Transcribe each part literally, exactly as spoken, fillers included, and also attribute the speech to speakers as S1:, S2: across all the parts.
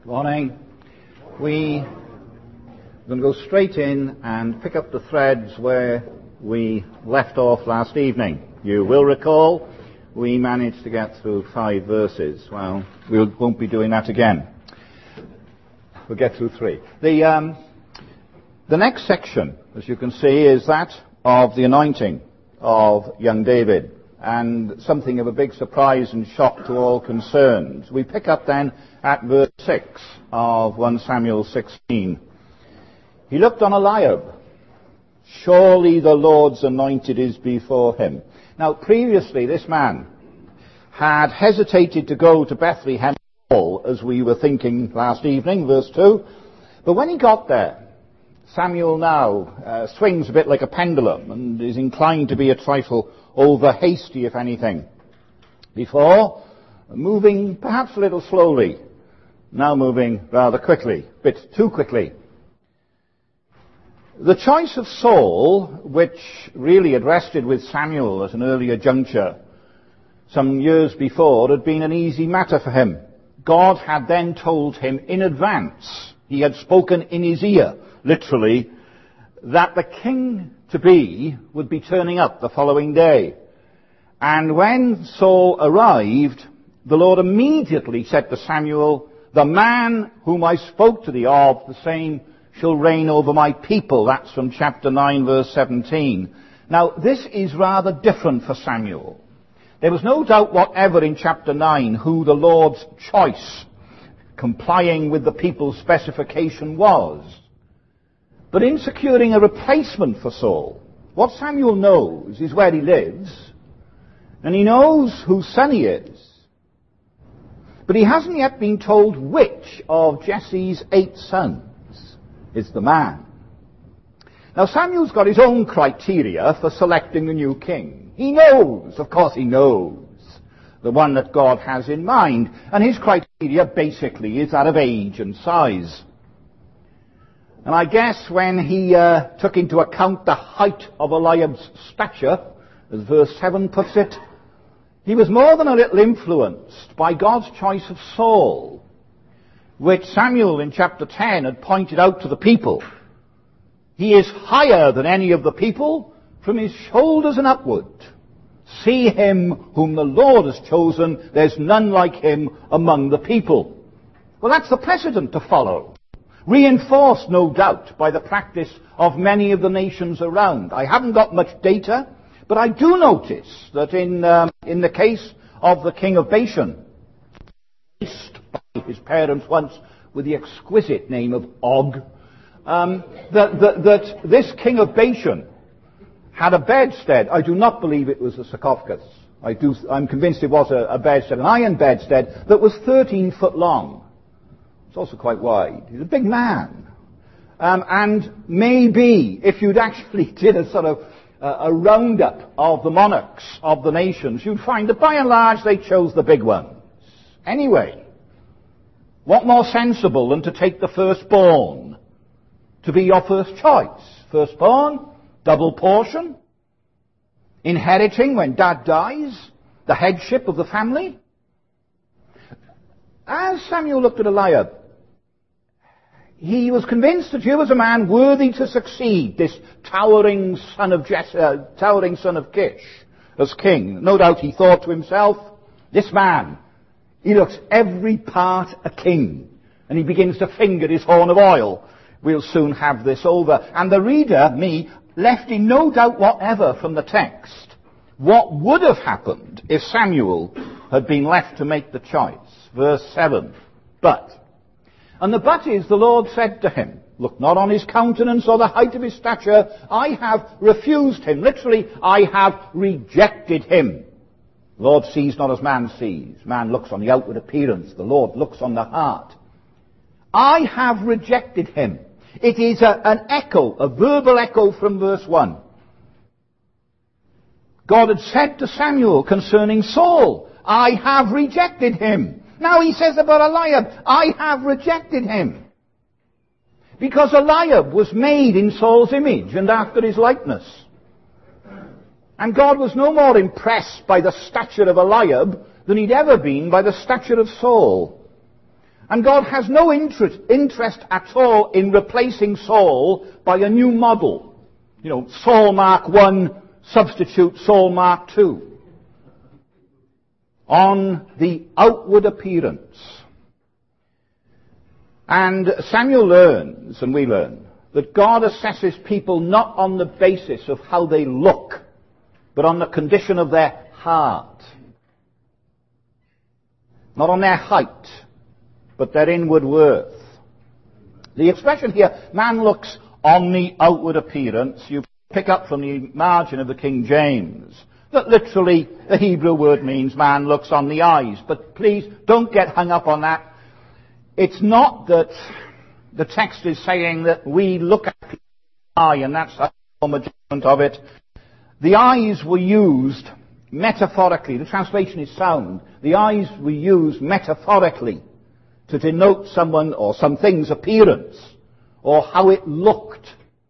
S1: Good morning. We are going to go straight in and pick up the threads where we left off last evening. You will recall we managed to get through five verses. Well, we won't be doing that again. We'll get through three. The, um, the next section, as you can see, is that of the anointing of young David, and something of a big surprise and shock to all concerned. We pick up then at verse six of First Samuel sixteen. He looked on Eliab. Surely the Lord's anointed is before him. Now, previously, this man had hesitated to go to Bethlehem, as we were thinking last evening, verse two. But when he got there, Samuel now uh, swings a bit like a pendulum and is inclined to be a trifle over hasty, if anything. Before, moving perhaps a little slowly, now moving rather quickly, a bit too quickly. The choice of Saul, which really had rested with Samuel at an earlier juncture, some years before, had been an easy matter for him. God had then told him in advance, he had spoken in his ear, literally, that the king-to-be would be turning up the following day. And when Saul arrived, the Lord immediately said to Samuel, the man whom I spoke to thee of, the same shall reign over my people. That's from chapter nine, verse seventeen. Now, this is rather different for Samuel. There was no doubt whatever in chapter nine who the Lord's choice, complying with the people's specification, was. But in securing a replacement for Saul, what Samuel knows is where he lives, and he knows whose son he is. But he hasn't yet been told which of Jesse's eight sons is the man. Now, Samuel's got his own criteria for selecting the new king. He knows, of course he knows, the one that God has in mind. And his criteria basically is that of age and size. And I guess when he uh, took into account the height of Eliab's stature, as verse seven puts it, he was more than a little influenced by God's choice of Saul, which Samuel in chapter ten had pointed out to the people. He is higher than any of the people, from his shoulders and upward. See him whom the Lord has chosen. There's none like him among the people. Well, that's the precedent to follow. Reinforced, no doubt, by the practice of many of the nations around. I haven't got much data, but I do notice that in, um, in the case of the king of Bashan, placed by his parents once with the exquisite name of Og, um, that, that, that this king of Bashan had a bedstead. I do not believe it was a sarcophagus. I do, I'm convinced it was a, a bedstead, an iron bedstead that was thirteen foot long. It's also quite wide. He's a big man. Um, and maybe if you'd actually did a sort of uh, a roundup of the monarchs of the nations, you'd find that by and large they chose the big ones. Anyway, what more sensible than to take the firstborn to be your first choice? Firstborn, double portion, inheriting when dad dies, the headship of the family. As Samuel looked at Eliab, he was convinced that here was a man worthy to succeed this towering son of Jesse, uh, towering son of Kish as king. No doubt he thought to himself, this man, he looks every part a king. And he begins to finger his horn of oil. We'll soon have this over. And the reader, me, left in no doubt whatever from the text what would have happened if Samuel had been left to make the choice. Verse seven. But, and the but is, the Lord said to him, look not on his countenance or the height of his stature, I have refused him. Literally, I have rejected him. The Lord sees not as man sees. Man looks on the outward appearance. The Lord looks on the heart. I have rejected him. It is a, an echo, a verbal echo from verse one. God had said to Samuel concerning Saul, I have rejected him. Now he says about Eliab, I have rejected him. Because Eliab was made in Saul's image and after his likeness. And God was no more impressed by the stature of Eliab than he'd ever been by the stature of Saul. And God has no interest, interest at all in replacing Saul by a new model. You know, Saul Mark one, substitute Saul Mark two. On the outward appearance. And Samuel learns, and we learn, that God assesses people not on the basis of how they look, but on the condition of their heart. Not on their height, but their inward worth. The expression here, man looks on the outward appearance, you pick up from the margin of the King James, that literally the Hebrew word means man looks on the eyes. But please don't get hung up on that. It's not that the text is saying that we look at the eye and that's the measurement of it. The eyes were used metaphorically. The translation is sound. The eyes were used metaphorically to denote someone or something's appearance or how it looked.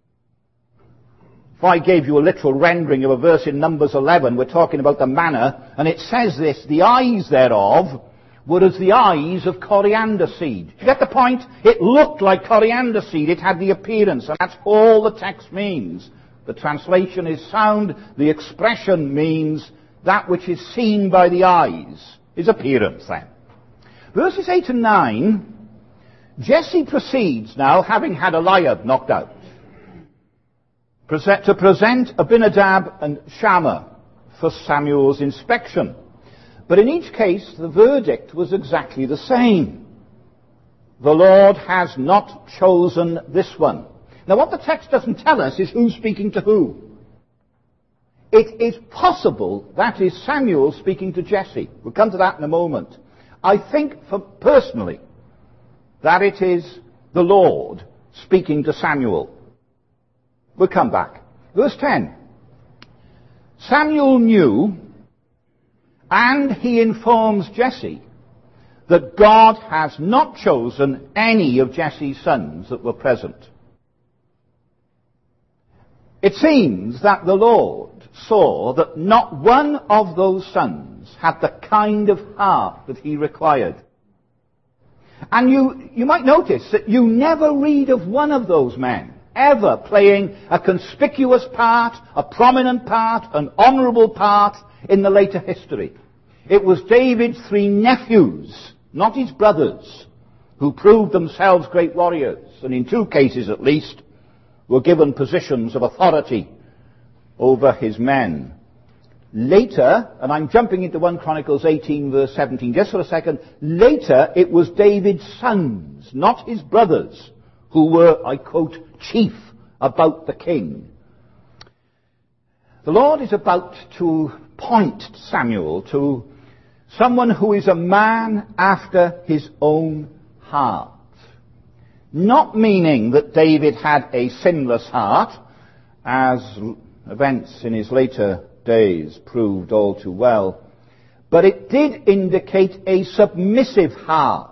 S1: If I gave you a literal rendering of a verse in Numbers eleven, we're talking about the manna, and it says this, the eyes thereof were as the eyes of coriander seed. Do you get the point? It looked like coriander seed. It had the appearance, and that's all the text means. The translation is sound. The expression means that which is seen by the eyes is appearance then. Verses eight and nine, Jesse proceeds now, having had Eliab knocked out, to present Abinadab and Shammah for Samuel's inspection. But in each case, the verdict was exactly the same. The Lord has not chosen this one. Now, what the text doesn't tell us is who's speaking to who. It is possible that is Samuel speaking to Jesse. We'll come to that in a moment. I think, for personally, that it is the Lord speaking to Samuel. We'll come back. Verse ten. Samuel knew, and he informs Jesse, that God has not chosen any of Jesse's sons that were present. It seems that the Lord saw that not one of those sons had the kind of heart that he required. And you, you might notice that you never read of one of those men ever playing a conspicuous part, a prominent part, an honourable part in the later history. It was David's three nephews, not his brothers, who proved themselves great warriors, and in two cases at least, were given positions of authority over his men. Later, and I'm jumping into First Chronicles eighteen verse seventeen just for a second, later it was David's sons, not his brothers, who were, I quote, chief about the king. The Lord is about to point Samuel to someone who is a man after his own heart. Not meaning that David had a sinless heart, as events in his later days proved all too well, but it did indicate a submissive heart.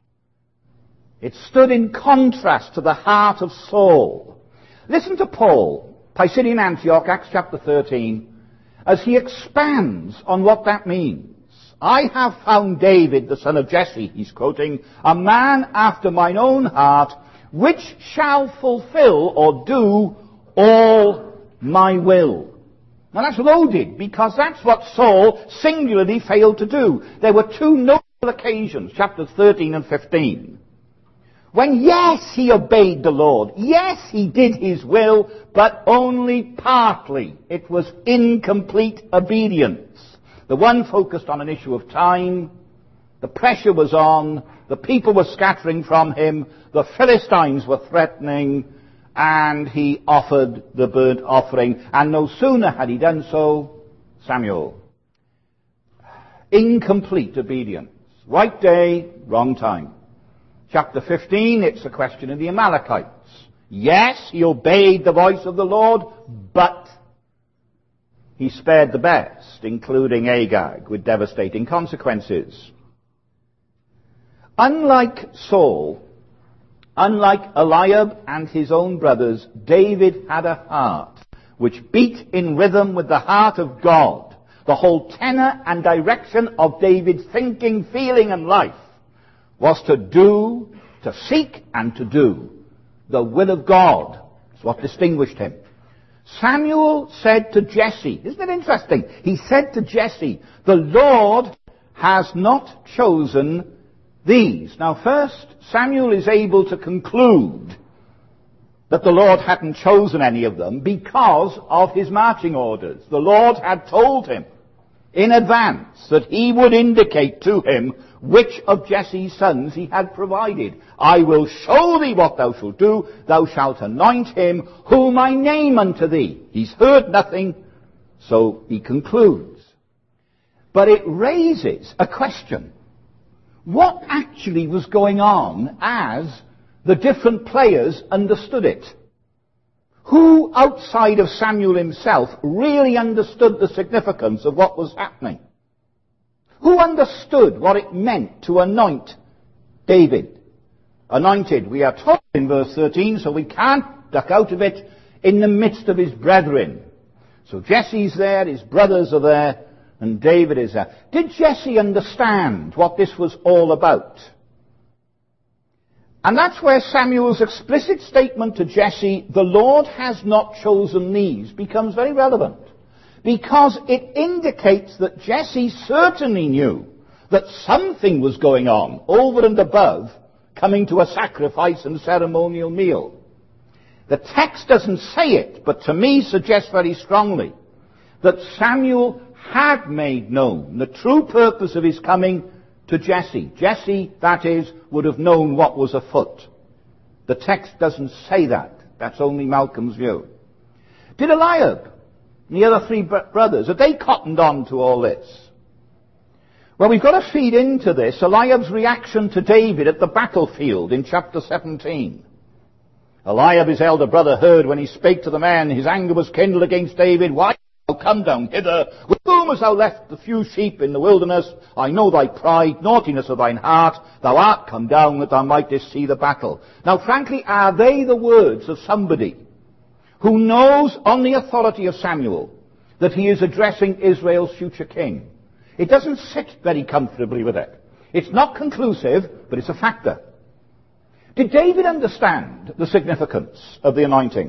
S1: It stood in contrast to the heart of Saul. Listen to Paul, Pisidian Antioch, Acts chapter thirteen, as he expands on what that means. I have found David, the son of Jesse, he's quoting, a man after mine own heart, which shall fulfill or do all my will. Now that's loaded, because that's what Saul singularly failed to do. There were two notable occasions, chapters thirteen and fifteen, when yes, he obeyed the Lord. Yes, he did his will, but only partly. It was incomplete obedience. The one focused on an issue of time. The pressure was on. The people were scattering from him. The Philistines were threatening. And he offered the burnt offering. And no sooner had he done so, Samuel. Incomplete obedience. Right day, wrong time. Chapter fifteen, it's a question of the Amalekites. Yes, he obeyed the voice of the Lord, but he spared the best, including Agag, with devastating consequences. Unlike Saul, unlike Eliab and his own brothers, David had a heart which beat in rhythm with the heart of God. The whole tenor and direction of David's thinking, feeling, and life was to do, to seek and to do the will of God. That's what distinguished him. Samuel said to Jesse, isn't it interesting? He said to Jesse, the Lord has not chosen these. Now first, Samuel is able to conclude that the Lord hadn't chosen any of them because of his marching orders. The Lord had told him in advance that he would indicate to him which of Jesse's sons he had provided. I will show thee what thou shalt do. Thou shalt anoint him whom I name unto thee. He's heard nothing, so he concludes. But it raises a question. What actually was going on as the different players understood it? Who outside of Samuel himself really understood the significance of what was happening? Who understood what it meant to anoint David? Anointed, we are told in verse thirteen, so we can't duck out of it, in the midst of his brethren. So Jesse's there, his brothers are there, and David is there. Did Jesse understand what this was all about? And that's where Samuel's explicit statement to Jesse, the Lord has not chosen these, becomes very relevant. Because it indicates that Jesse certainly knew that something was going on over and above coming to a sacrifice and ceremonial meal. The text doesn't say it, but to me suggests very strongly that Samuel had made known the true purpose of his coming to Jesse. Jesse, that is, would have known what was afoot. The text doesn't say that. That's only Malcolm's view. Did Eliab and the other three brothers, had they cottoned on to all this? Well, we've got to feed into this Eliab's reaction to David at the battlefield in chapter seventeen. Eliab, his elder brother, heard when he spake to the man, his anger was kindled against David. Why thou come down hither? With whom hast thou left the few sheep in the wilderness? I know thy pride, naughtiness of thine heart. Thou art come down that thou mightest see the battle. Now, frankly, are they the words of somebody who knows on the authority of Samuel that he is addressing Israel's future king? It doesn't sit very comfortably with it. It's not conclusive, but it's a factor. Did David understand the significance of the anointing?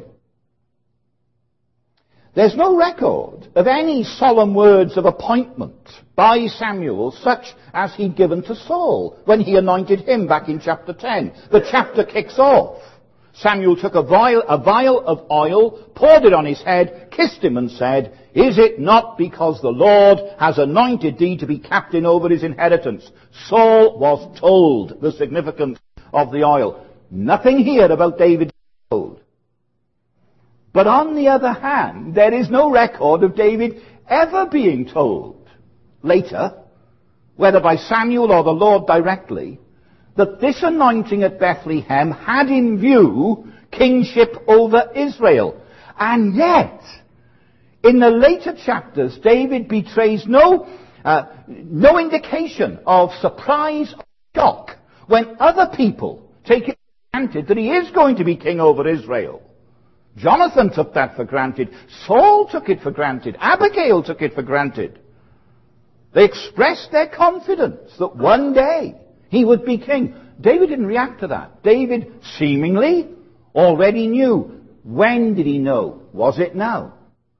S1: There's no record of any solemn words of appointment by Samuel such as he'd given to Saul when he anointed him back in chapter ten. The chapter kicks off. Samuel took a vial, a vial of oil, poured it on his head, kissed him and said, Is it not because the Lord has anointed thee to be captain over his inheritance? Saul was told the significance of the oil. Nothing here about David told. But on the other hand, there is no record of David ever being told later, whether by Samuel or the Lord directly, that this anointing at Bethlehem had in view kingship over Israel. And yet, in the later chapters, David betrays no, uh, no indication of surprise or shock when other people take it for granted that he is going to be king over Israel. Jonathan took that for granted. Saul took it for granted. Abigail took it for granted. They expressed their confidence that one day he would be king. David didn't react to that. David seemingly already knew. When did he know? Was it now?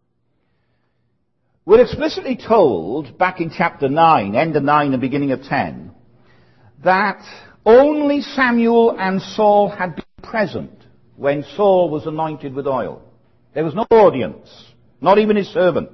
S1: We're explicitly told back in chapter nine, end of nine and beginning of ten, that only Samuel and Saul had been present when Saul was anointed with oil. There was no audience, not even his servant.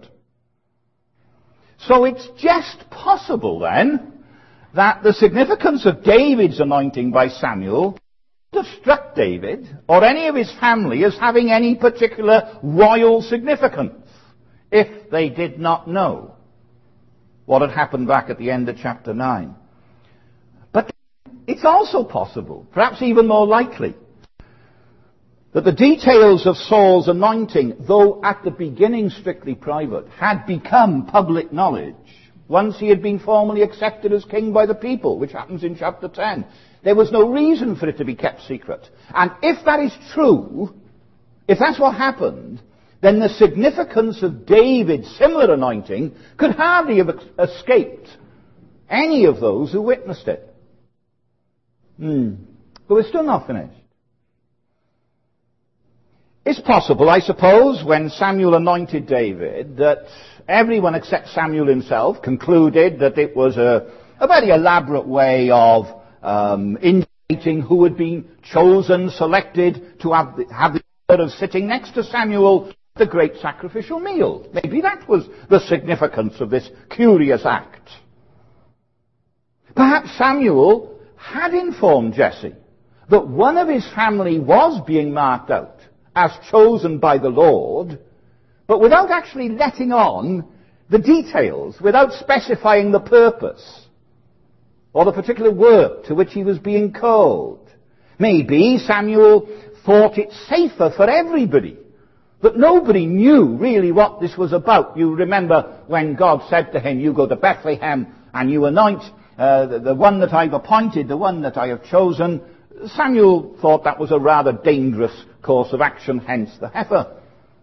S1: So it's just possible then that the significance of David's anointing by Samuel would have struck David or any of his family as having any particular royal significance if they did not know what had happened back at the end of chapter nine. But it's also possible, perhaps even more likely, that the details of Saul's anointing, though at the beginning strictly private, had become public knowledge once he had been formally accepted as king by the people, which happens in chapter ten. There was no reason for it to be kept secret. And if that is true, if that's what happened, then the significance of David's similar anointing could hardly have escaped any of those who witnessed it. Hmm. But we're still not finished. It's possible, I suppose, when Samuel anointed David, that everyone except Samuel himself concluded that it was a, a very elaborate way of um, indicating who had been chosen, selected to have the, have the honor of sitting next to Samuel at the great sacrificial meal. Maybe that was the significance of this curious act. Perhaps Samuel had informed Jesse that one of his family was being marked out as chosen by the Lord, but without actually letting on the details, without specifying the purpose or the particular work to which he was being called. Maybe Samuel thought it safer for everybody, that nobody knew really what this was about. You remember when God said to him, you go to Bethlehem and you anoint uh, the, the one that I've appointed, the one that I have chosen. Samuel thought that was a rather dangerous course of action, hence the heifer.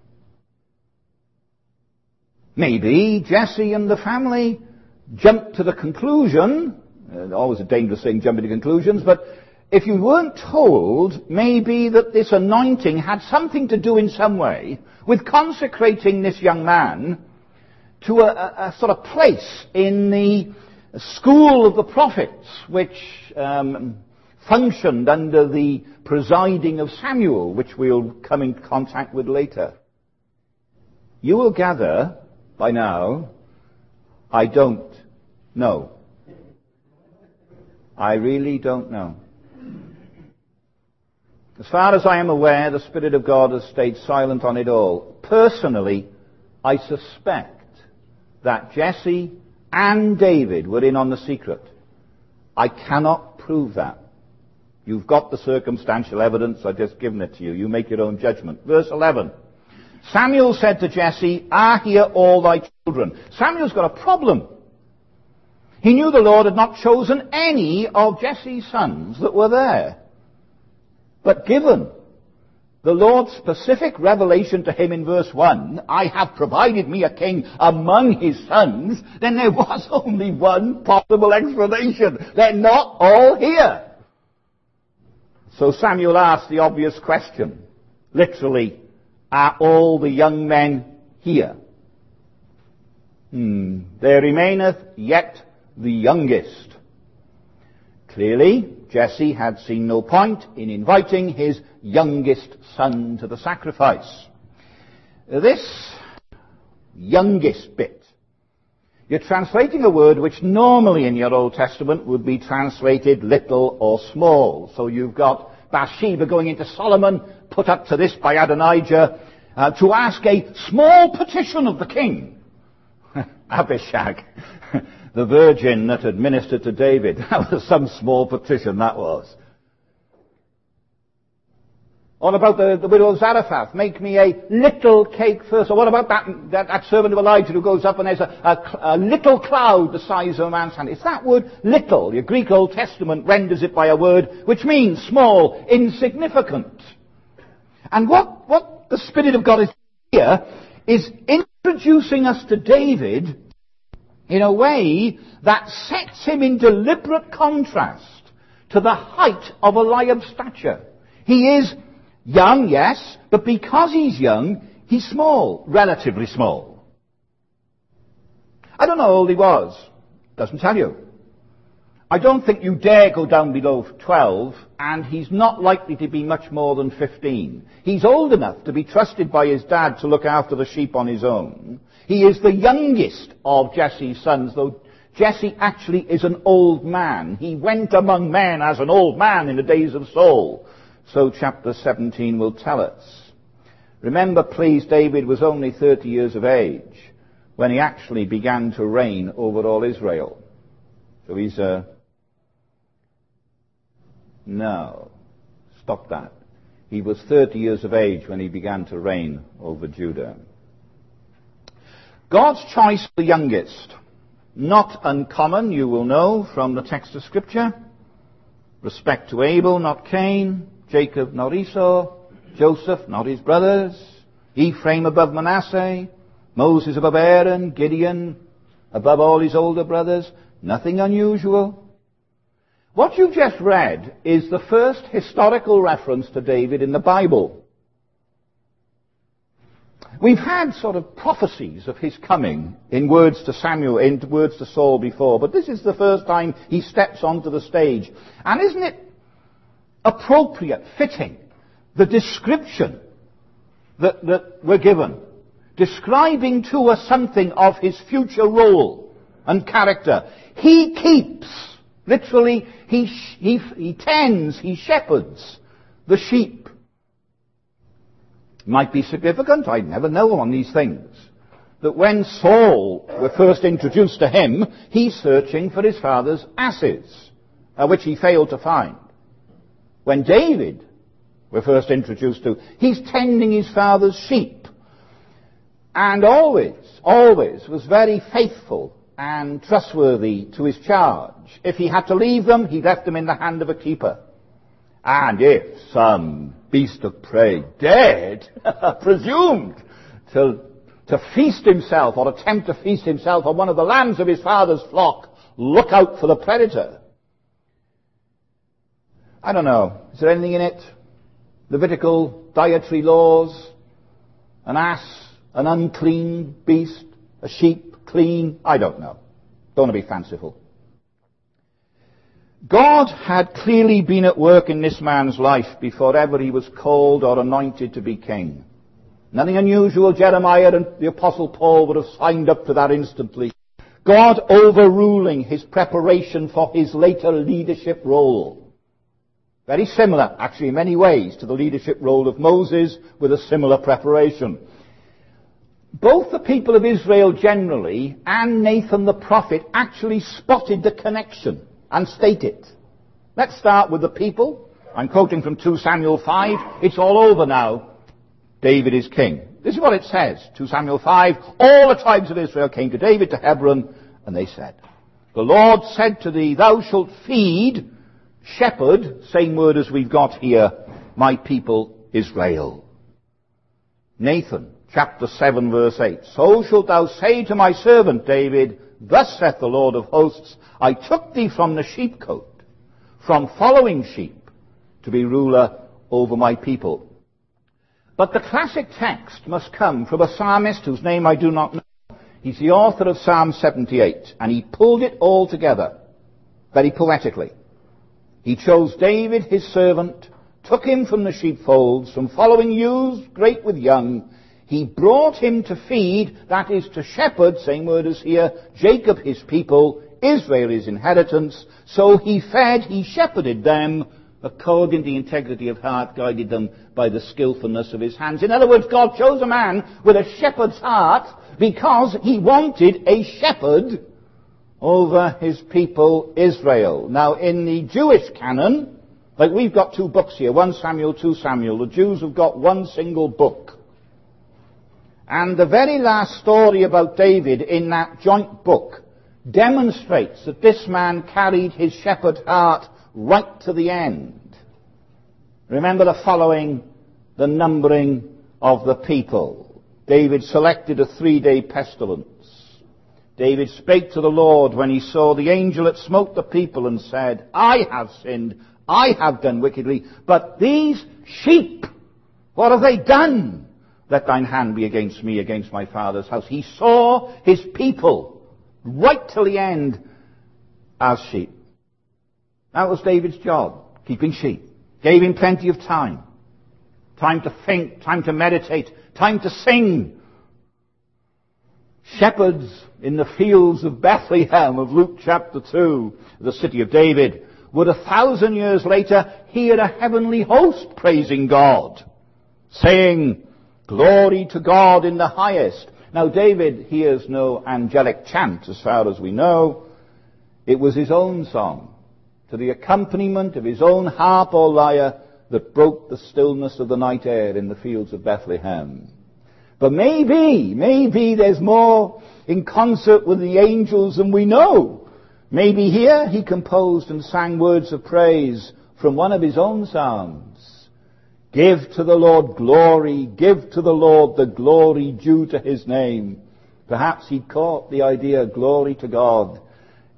S1: Maybe Jesse and the family jumped to the conclusion, uh, always a dangerous thing, jumping to conclusions, but if you weren't told, maybe that this anointing had something to do in some way with consecrating this young man to a, a, a sort of place in the school of the prophets, which um, functioned under the presiding of Samuel, which we'll come in contact with later. You will gather by now, I don't know. I really don't know. As far as I am aware, the Spirit of God has stayed silent on it all. Personally, I suspect that Jesse and David were in on the secret. I cannot prove that. You've got the circumstantial evidence, I've just given it to you. You make your own judgment. Verse eleven. Samuel said to Jesse, are here all thy children? Samuel's got a problem. He knew the Lord had not chosen any of Jesse's sons that were there. But given the Lord's specific revelation to him in verse one, I have provided me a king among his sons, then there was only one possible explanation. They're not all here. So Samuel asked the obvious question. Literally, are all the young men here? Hmm. There remaineth yet the youngest. Clearly, Jesse had seen no point in inviting his youngest son to the sacrifice. This youngest bit, you're translating a word which normally in your Old Testament would be translated little or small. So you've got Bathsheba going into Solomon, put up to this by Adonijah, uh, to ask a small petition of the king. Abishag, the virgin that had ministered to David. That was some small petition, that was. What about the, the widow of Zarephath? Make me a little cake first. Or what about that, that, that servant of Elijah who goes up and there's a, a, a little cloud the size of a man's hand? It's that word little. Your Greek Old Testament renders it by a word which means small, insignificant. And what, what the Spirit of God is here is introducing us to David in a way that sets him in deliberate contrast to the height of Eliab's stature. He is young, yes, but because he's young, he's small, relatively small. I don't know how old he was. Doesn't tell you. I don't think you dare go down below twelve, and he's not likely to be much more than fifteen. He's old enough to be trusted by his dad to look after the sheep on his own. He is the youngest of Jesse's sons, though Jesse actually is an old man. He went among men as an old man in the days of Saul. So chapter seventeen will tell us. Remember, please, David was only thirty years of age when he actually began to reign over all Israel. So he's a... No. Stop that. He was thirty years of age when he began to reign over Judah. God's choice for the youngest. Not uncommon, you will know, from the text of Scripture. Respect to Abel, not Cain. Jacob, not Esau. Joseph, not his brothers. Ephraim above Manasseh. Moses above Aaron. Gideon above all his older brothers. Nothing unusual. What you just read is the first historical reference to David in the Bible. We've had sort of prophecies of his coming in words to Samuel, in words to Saul before, but this is the first time he steps onto the stage. And isn't it appropriate, fitting, the description that, that we're given, describing to us something of his future role and character. He keeps, literally, he, he, he tends, he shepherds the sheep. Might be significant, I never know on these things, that when Saul were first introduced to him, he's searching for his father's asses, uh, which he failed to find. When David were first introduced to, he's tending his father's sheep, and always, always was very faithful and trustworthy to his charge. If he had to leave them, he left them in the hand of a keeper. And if some beast of prey dared, presumed, to, to feast himself or attempt to feast himself on one of the lambs of his father's flock, look out for the predator. I don't know. Is there anything in it? Levitical dietary laws? An ass, an unclean beast, a sheep, clean? I don't know. Don't want to be fanciful. God had clearly been at work in this man's life before ever he was called or anointed to be king. Nothing unusual. Jeremiah and the Apostle Paul would have signed up to that instantly. God overruling his preparation for his later leadership role. Very similar, actually, in many ways, to the leadership role of Moses, with a similar preparation. Both the people of Israel generally and Nathan the prophet actually spotted the connection and state it. Let's start with the people. I'm quoting from Second Samuel five. It's all over now. David is king. This is what it says. Second Samuel five. All the tribes of Israel came to David to Hebron, and they said, the Lord said to thee, thou shalt feed, shepherd, same word as we've got here, my people Israel. Nathan, chapter seven, verse eight. So shalt thou say to my servant David, thus saith the Lord of hosts, I took thee from the sheepcote, from following sheep, to be ruler over my people. But the classic text must come from a psalmist whose name I do not know. He's the author of Psalm seventy-eight, and he pulled it all together, very poetically. He chose David, his servant, took him from the sheepfolds, from following ewes, great with young. He brought him to feed, that is to shepherd, same word as here, Jacob his people, Israel his inheritance. So he fed, he shepherded them, according to the integrity of heart, guided them by the skillfulness of his hands. In other words, God chose a man with a shepherd's heart because he wanted a shepherd over his people Israel. Now, in the Jewish canon, like we've got two books here, First Samuel, Second Samuel, the Jews have got one single book. And the very last story about David in that joint book demonstrates that this man carried his shepherd's heart right to the end. Remember the following, the numbering of the people. David selected a three-day pestilence. David spake to the Lord when he saw the angel that smote the people and said, I have sinned, I have done wickedly, but these sheep, what have they done? Let thine hand be against me, against my father's house. He saw his people right till the end as sheep. That was David's job, keeping sheep. Gave him plenty of time. Time to think, time to meditate, time to sing. Shepherds in the fields of Bethlehem of Luke chapter two, the city of David, would a thousand years later hear a heavenly host praising God, saying, glory to God in the highest. Now David hears no angelic chant as far as we know. It was his own song, to the accompaniment of his own harp or lyre, that broke the stillness of the night air in the fields of Bethlehem. But maybe, maybe there's more in concert with the angels than we know. Maybe here he composed and sang words of praise from one of his own psalms. Give to the Lord glory, give to the Lord the glory due to his name. Perhaps he caught the idea, glory to God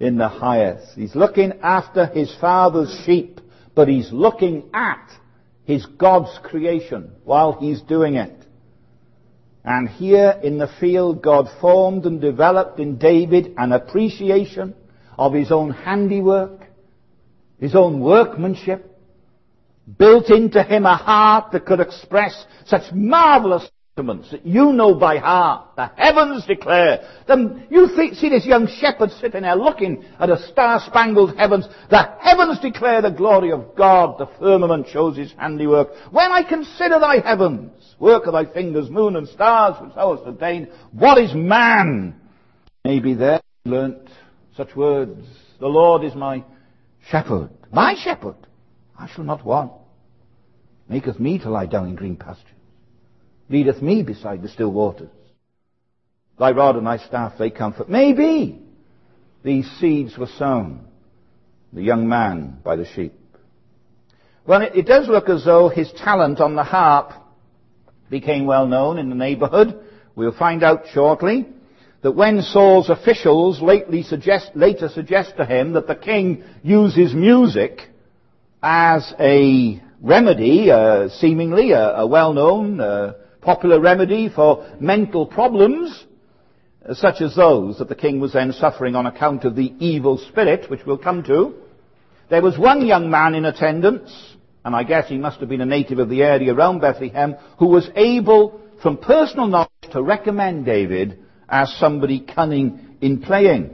S1: in the highest. He's looking after his Father's sheep, but he's looking at his God's creation while he's doing it. And here in the field, God formed and developed in David an appreciation of his own handiwork, his own workmanship, built into him a heart that could express such marvelous sentiments that you know by heart. The heavens declare them. You think, see this young shepherd sitting there looking at a star-spangled heavens. The heavens declare the glory of God. The firmament shows his handiwork. When I consider thy heavens, work of thy fingers, moon and stars, which thou hast ordained, what is man? Maybe there you learnt such words. The Lord is my shepherd. My shepherd. I shall not want. Maketh me to lie down in green pastures. Leadeth me beside the still waters. Thy rod and thy staff, they comfort. Maybe these seeds were sown, the young man by the sheep. Well, it, it does look as though his talent on the harp became well known in the neighborhood. We'll find out shortly that when Saul's officials lately suggest, later suggest to him that the king uses music as a remedy, uh, seemingly a, a well-known, uh, popular remedy for mental problems, uh, such as those that the king was then suffering on account of the evil spirit, which we'll come to. There was one young man in attendance, and I guess he must have been a native of the area around Bethlehem, who was able, from personal knowledge, to recommend David as somebody cunning in playing.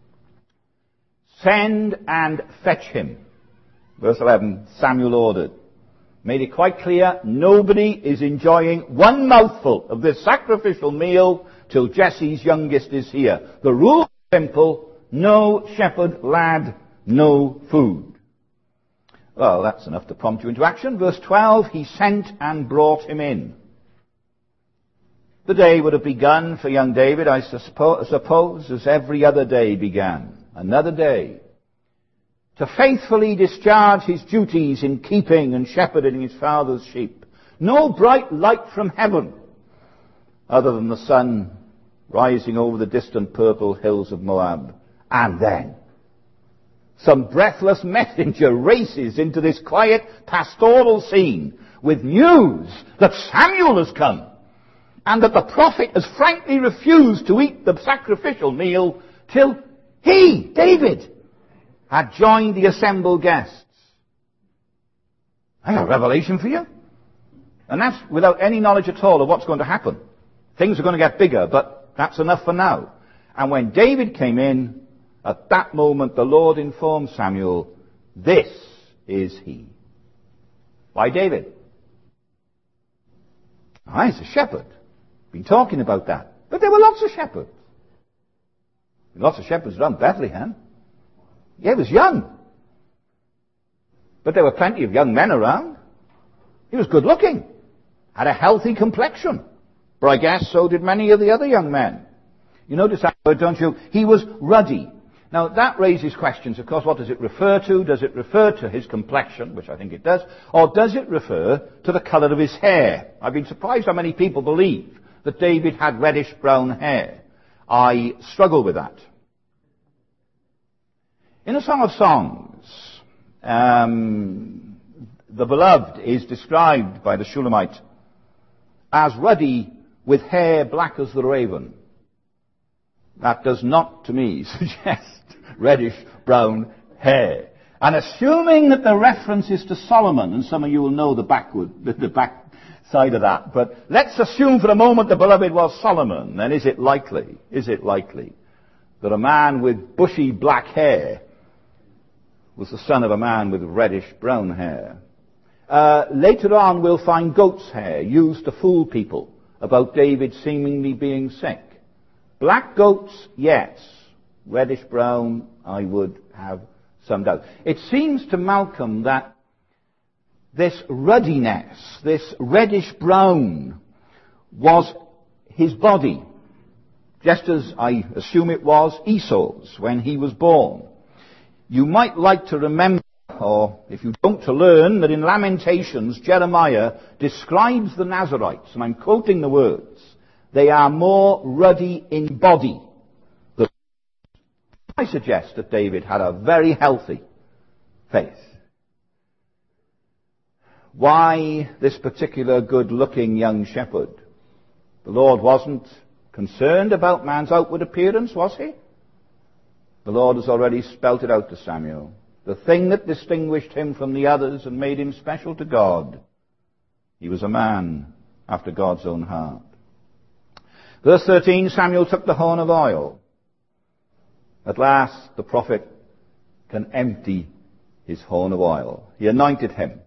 S1: Send and fetch him. Verse eleven, Samuel ordered. Made it quite clear, nobody is enjoying one mouthful of this sacrificial meal till Jesse's youngest is here. The rule is simple, no shepherd lad, no food. Well, that's enough to prompt you into action. Verse twelve, he sent and brought him in. The day would have begun for young David, I suppose, as every other day began. Another day. To faithfully discharge his duties in keeping and shepherding his father's sheep. No bright light from heaven, other than the sun rising over the distant purple hills of Moab. And then, some breathless messenger races into this quiet pastoral scene with news that Samuel has come, and that the prophet has frankly refused to eat the sacrificial meal till he, David, had joined the assembled guests. I have a revelation for you. And that's without any knowledge at all of what's going to happen. Things are going to get bigger, but that's enough for now. And when David came in, at that moment the Lord informed Samuel, this is he. Why David? Ah, he's a shepherd. Been talking about that. But there were lots of shepherds. Lots of shepherds around Bethlehem. Yeah, he was young. But there were plenty of young men around. He was good looking. Had a healthy complexion. But I guess so did many of the other young men. You notice that word, don't you? He was ruddy. Now that raises questions, of course. What does it refer to? Does it refer to his complexion, which I think it does, or does it refer to the colour of his hair? I've been surprised how many people believe that David had reddish brown hair. I struggle with that. In the Song of Songs, um, the beloved is described by the Shulamite as ruddy with hair black as the raven. That does not, to me, suggest reddish brown hair. And assuming that the reference is to Solomon, and some of you will know the backward, the, the back side of that, but let's assume for a moment the beloved was Solomon, then is it likely, is it likely that a man with bushy black hair was the son of a man with reddish brown hair? Uh, later on we'll find goat's hair used to fool people about David seemingly being sick. Black goats, yes. Reddish brown, I would have some doubt. It seems to Malcolm that this ruddiness, this reddish brown, was his body, just as I assume it was Esau's when he was born. You might like to remember, or if you don't to learn, that in Lamentations, Jeremiah describes the Nazarites, and I'm quoting the words, they are more ruddy in body. I suggest that David had a very healthy faith. Why this particular good-looking young shepherd? The Lord wasn't concerned about man's outward appearance, was he? The Lord has already spelt it out to Samuel. The thing that distinguished him from the others and made him special to God. He was a man after God's own heart. Verse thirteen, Samuel took the horn of oil. At last, the prophet can empty his horn of oil. He anointed him.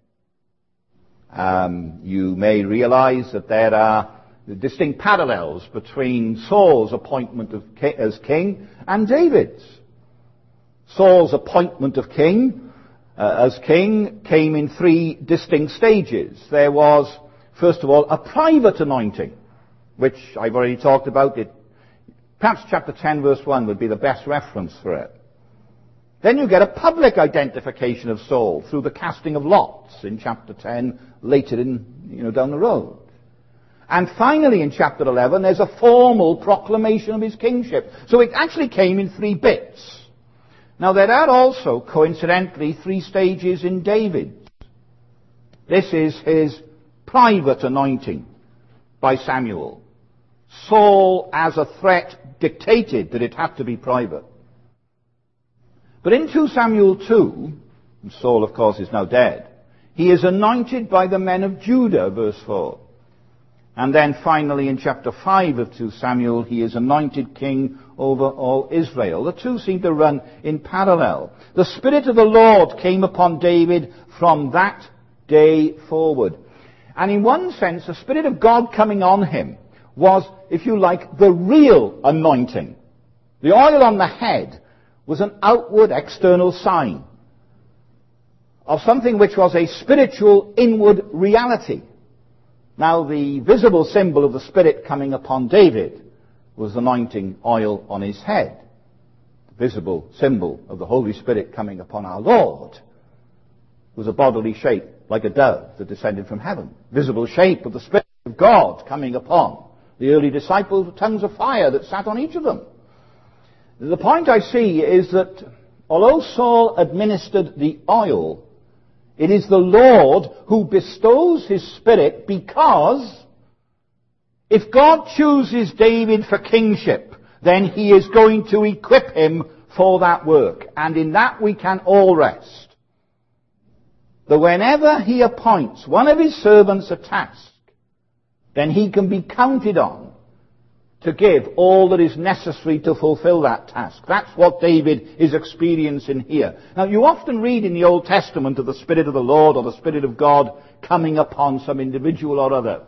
S1: Um, you may realize that there are distinct parallels between Saul's appointment of ki- as king and David's. Saul's appointment of king, uh, as king, came in three distinct stages. There was, first of all, a private anointing, which I've already talked about. It, perhaps chapter ten, verse one would be the best reference for it. Then you get a public identification of Saul through the casting of lots in chapter ten, later in, you know, down the road. And finally in chapter eleven, there's a formal proclamation of his kingship. So it actually came in three bits. Now there are also, coincidentally, three stages in David. This is his private anointing by Samuel. Saul, as a threat, dictated that it had to be private. But in two Samuel two, and Saul, of course, is now dead, he is anointed by the men of Judah, verse four. And then finally in chapter five of two Samuel, he is anointed king over all Israel. The two seem to run in parallel. The Spirit of the Lord came upon David from that day forward. And in one sense, the Spirit of God coming on him was, if you like, the real anointing. The oil on the head was an outward external sign of something which was a spiritual inward reality. Now, the visible symbol of the Spirit coming upon David was anointing oil on his head. The visible symbol of the Holy Spirit coming upon our Lord was a bodily shape like a dove that descended from heaven. Visible shape of the Spirit of God coming upon the early disciples with tongues of fire that sat on each of them. The point I see is that although Saul administered the oil, it is the Lord who bestows his Spirit, because if God chooses David for kingship, then he is going to equip him for that work. And in that we can all rest. That whenever he appoints one of his servants a task, then he can be counted on to give all that is necessary to fulfill that task. That's what David is experiencing here. Now, you often read in the Old Testament of the Spirit of the Lord or the Spirit of God coming upon some individual or other.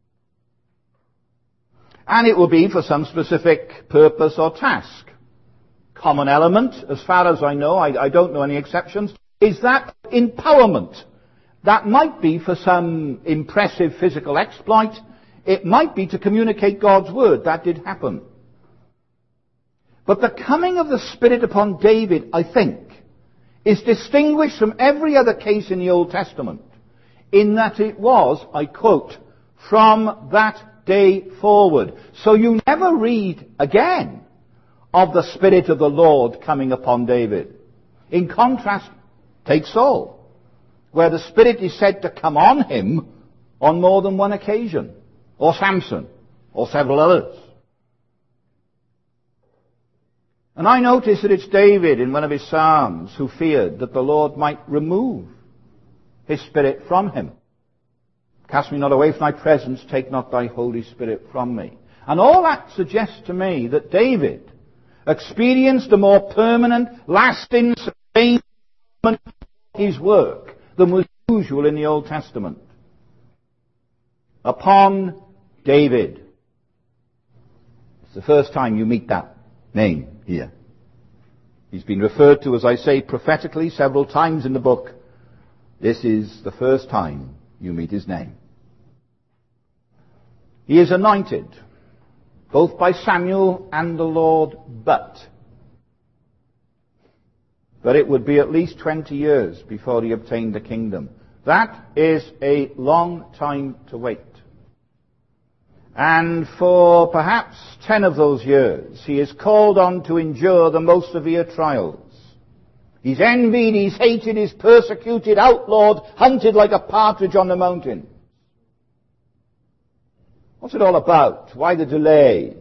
S1: And it will be for some specific purpose or task. Common element, as far as I know, I, I don't know any exceptions, is that empowerment. That might be for some impressive physical exploit. It might be to communicate God's word. That did happen. But the coming of the Spirit upon David, I think, is distinguished from every other case in the Old Testament, in that it was, I quote, from that day forward. So you never read again of the Spirit of the Lord coming upon David. In contrast, take Saul, where the Spirit is said to come on him on more than one occasion. Or Samson, or several others. And I notice that it's David in one of his Psalms who feared that the Lord might remove his Spirit from him. Cast me not away from thy presence, take not thy Holy Spirit from me. And all that suggests to me that David experienced a more permanent, lasting, sustained of his work than was usual in the Old Testament. Upon David. It's the first time you meet that name here. He's been referred to, as I say, prophetically several times in the book. This is the first time you meet his name. He is anointed, both by Samuel and the Lord, but that it would be at least twenty years before he obtained the kingdom. That is a long time to wait. And for perhaps ten of those years, he is called on to endure the most severe trials. He's envied, he's hated, he's persecuted, outlawed, hunted like a partridge on the mountain. What's it all about? Why the delay?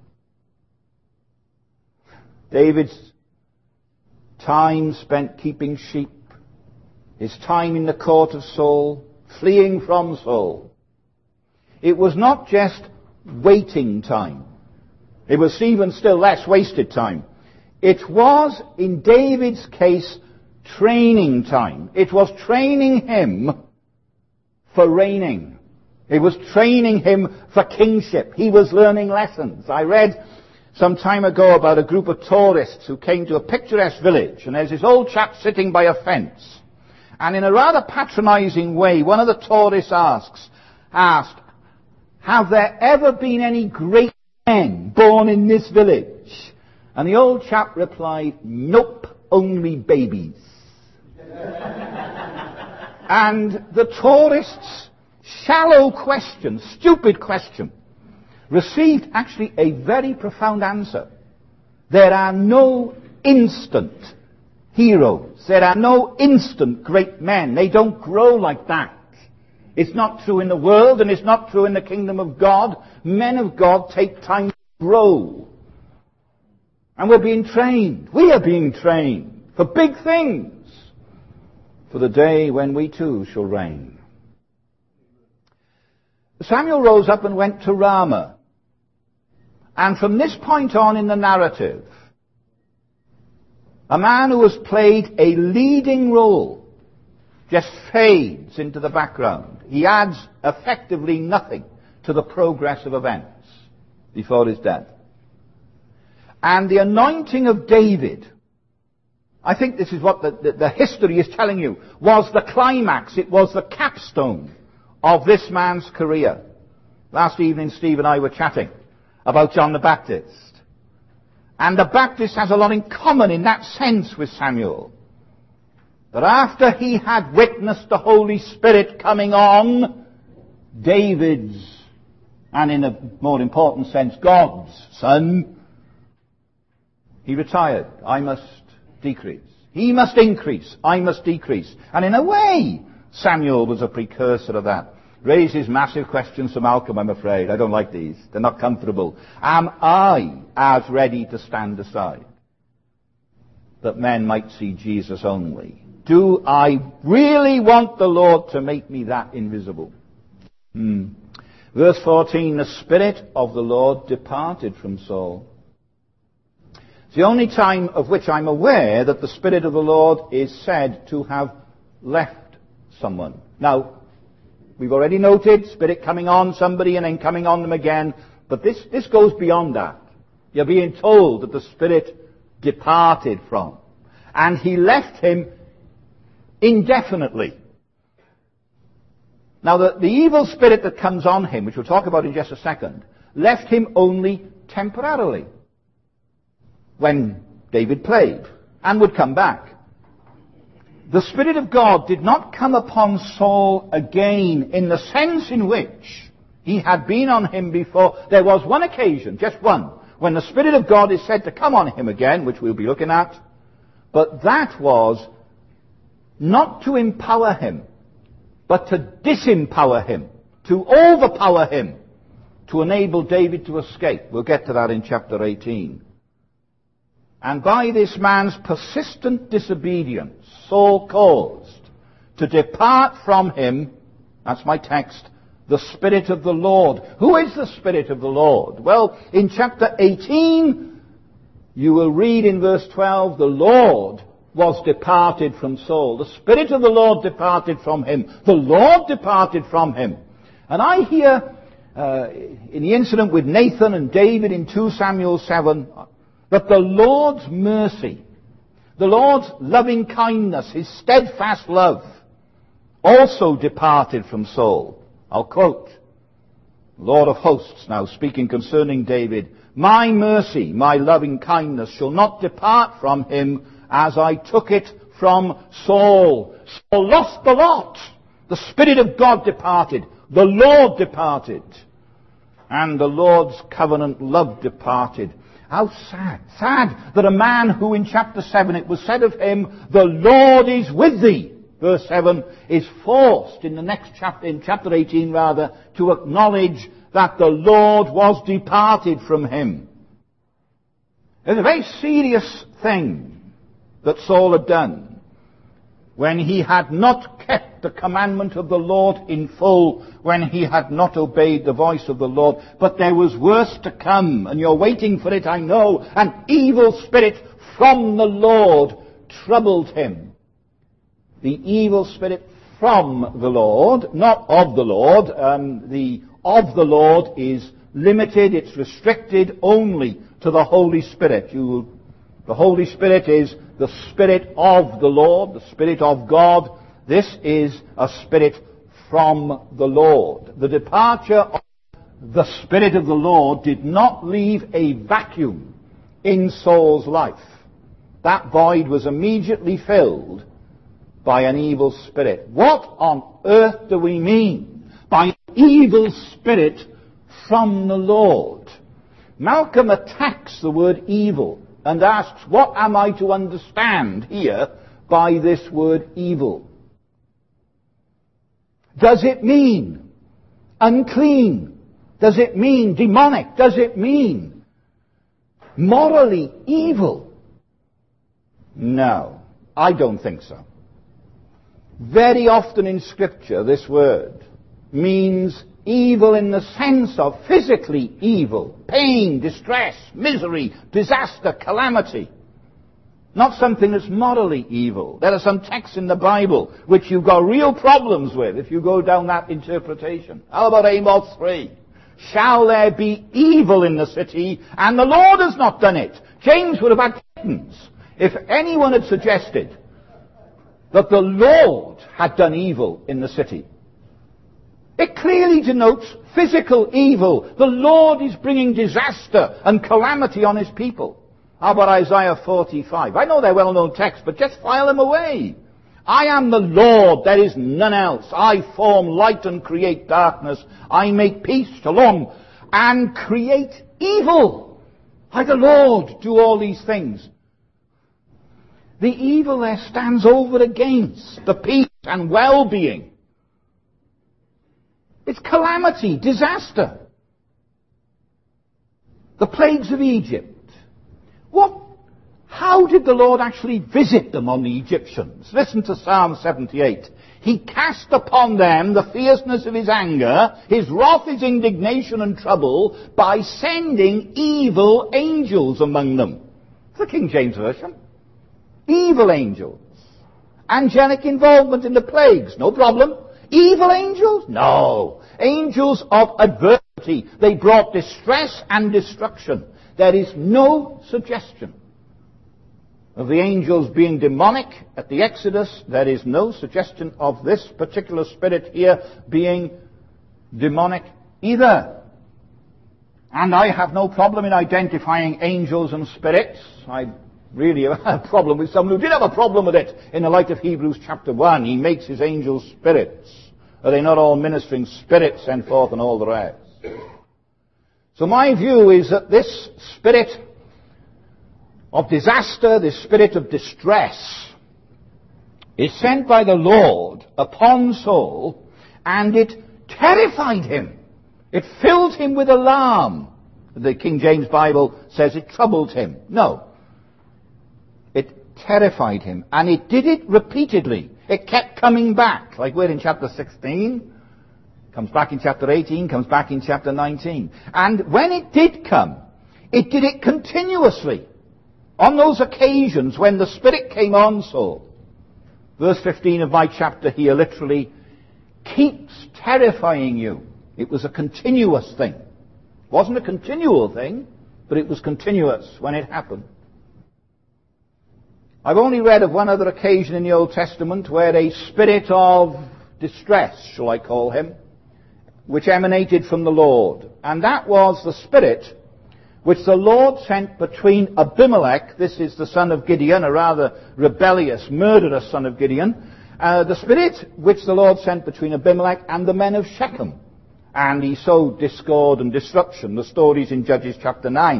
S1: David's time spent keeping sheep, his time in the court of Saul, fleeing from Saul. It was not just waiting time. It was even still less wasted time. It was, in David's case, training time. It was training him for reigning. It was training him for kingship. He was learning lessons. I read some time ago about a group of tourists who came to a picturesque village, and there's this old chap sitting by a fence. And in a rather patronizing way, one of the tourists asks, asked, have there ever been any great men born in this village? And the old chap replied, nope, only babies. And the tourist's shallow question, stupid question, received actually a very profound answer. There are no instant heroes. There are no instant great men. They don't grow like that. It's not true in the world, and it's not true in the kingdom of God. Men of God take time to grow. And we're being trained. We are being trained for big things, for the day when we too shall reign. Samuel rose up and went to Ramah. And from this point on in the narrative, a man who has played a leading role just fades into the background. He adds effectively nothing to the progress of events before his death. And the anointing of David, I think this is what the, the, the history is telling you, was the climax. It was the capstone of this man's career. Last evening, Steve and I were chatting about John the Baptist. And the Baptist has a lot in common in that sense with Samuel. That after he had witnessed the Holy Spirit coming on, David's, and in a more important sense, God's son, he retired. I must decrease. He must increase. I must decrease. And in a way, Samuel was a precursor of that. Raises massive questions for Malcolm, I'm afraid. I don't like these. They're not comfortable. Am I as ready to stand aside that men might see Jesus only? Do I really want the Lord to make me that invisible? Hmm. Verse fourteen, the Spirit of the Lord departed from Saul. It's the only time of which I'm aware that the Spirit of the Lord is said to have left someone. Now, we've already noted Spirit coming on somebody and then coming on them again, but this, this goes beyond that. You're being told that the Spirit departed from, and he left him indefinitely. Now, the, the evil spirit that comes on him, which we'll talk about in just a second, left him only temporarily when David played, and would come back. The Spirit of God did not come upon Saul again in the sense in which he had been on him before. There was one occasion, just one, when the Spirit of God is said to come on him again, which we'll be looking at, but that was not to empower him, but to disempower him, to overpower him, to enable David to escape. We'll get to that in chapter eighteen. And by this man's persistent disobedience, Saul caused to depart from him, that's my text, the Spirit of the Lord. Who is the Spirit of the Lord? Well, in chapter eighteen, you will read in verse twelve, the Lord was departed from Saul. The Spirit of the Lord departed from him. The Lord departed from him. And I hear, uh, in the incident with Nathan and David in two Samuel seven, that the Lord's mercy, the Lord's loving kindness, his steadfast love, also departed from Saul. I'll quote, Lord of hosts now speaking concerning David, my mercy, my loving kindness shall not depart from him as I took it from Saul. Saul lost the lot. The Spirit of God departed. The Lord departed. and the Lord's covenant love departed. How sad, sad that a man who in chapter seven it was said of him, the Lord is with thee, verse seven, is forced in the next chapter, in chapter eighteen rather, to acknowledge that the Lord was departed from him. It's a very serious thing that Saul had done when he had not kept the commandment of the Lord in full, when he had not obeyed the voice of the Lord. But there was worse to come, and you're waiting for it, I know. An evil spirit from the Lord troubled him. The evil spirit from the Lord, not of the Lord. Um, the of the Lord is limited, it's restricted only to the Holy Spirit. You, the Holy Spirit is the Spirit of the Lord, the Spirit of God. This is a spirit from the Lord. The departure of the Spirit of the Lord did not leave a vacuum in Saul's life. That void was immediately filled by an evil spirit. What on earth do we mean by evil spirit from the Lord? Malcolm attacks the word evil and asks, what am I to understand here by this word evil? Does it mean unclean? Does it mean demonic? Does it mean morally evil? No, I don't think so. Very often in Scripture, this word means evil in the sense of physically evil, pain, distress, misery, disaster, calamity. Not something that's morally evil. There are some texts in the Bible which you've got real problems with if you go down that interpretation. How about Amos three? Shall there be evil in the city, and the Lord has not done it? James would have had kittens if anyone had suggested that the Lord had done evil in the city. It clearly denotes physical evil. The Lord is bringing disaster and calamity on his people. How about Isaiah forty-five? I know they're well-known texts, but just file them away. I am the Lord, there is none else. I form light and create darkness. I make peace, shalom, and create evil. I, the Lord, do all these things. The evil there stands over against the peace and well-being. It's calamity, disaster. The plagues of Egypt. What? How did the Lord actually visit them on the Egyptians? Listen to Psalm seventy-eight. He cast upon them the fierceness of his anger, his wrath, his indignation and trouble, by sending evil angels among them. It's the King James Version. Evil angels. Angelic involvement in the plagues. No problem. Evil angels? No. Angels of adversity. They brought distress and destruction. There is no suggestion of the angels being demonic at the Exodus. There is no suggestion of this particular spirit here being demonic either. And I have no problem in identifying angels and spirits. I really have a problem with someone who did have a problem with it in the light of Hebrews chapter one. He makes his angels spirits. Are they not all ministering spirits sent forth and all the rest? So my view is that this spirit of disaster, this spirit of distress, is sent by the Lord upon Saul, and it terrified him. It filled him with alarm. The King James Bible says it troubled him. No. It terrified him, and it did it repeatedly. It kept coming back, like we're in chapter sixteen, comes back in chapter eighteen, comes back in chapter nineteen. And when it did come, it did it continuously. On those occasions when the Spirit came on Saul, verse fifteen of my chapter here literally keeps terrifying you. It was a continuous thing. It wasn't a continual thing, but it was continuous when it happened. I've only read of one other occasion in the Old Testament where a spirit of distress, shall I call him, which emanated from the Lord. And that was the spirit which the Lord sent between Abimelech, this is the son of Gideon, a rather rebellious, murderous son of Gideon, uh, the spirit which the Lord sent between Abimelech and the men of Shechem. and he sowed discord and disruption. The story's in Judges chapter nine.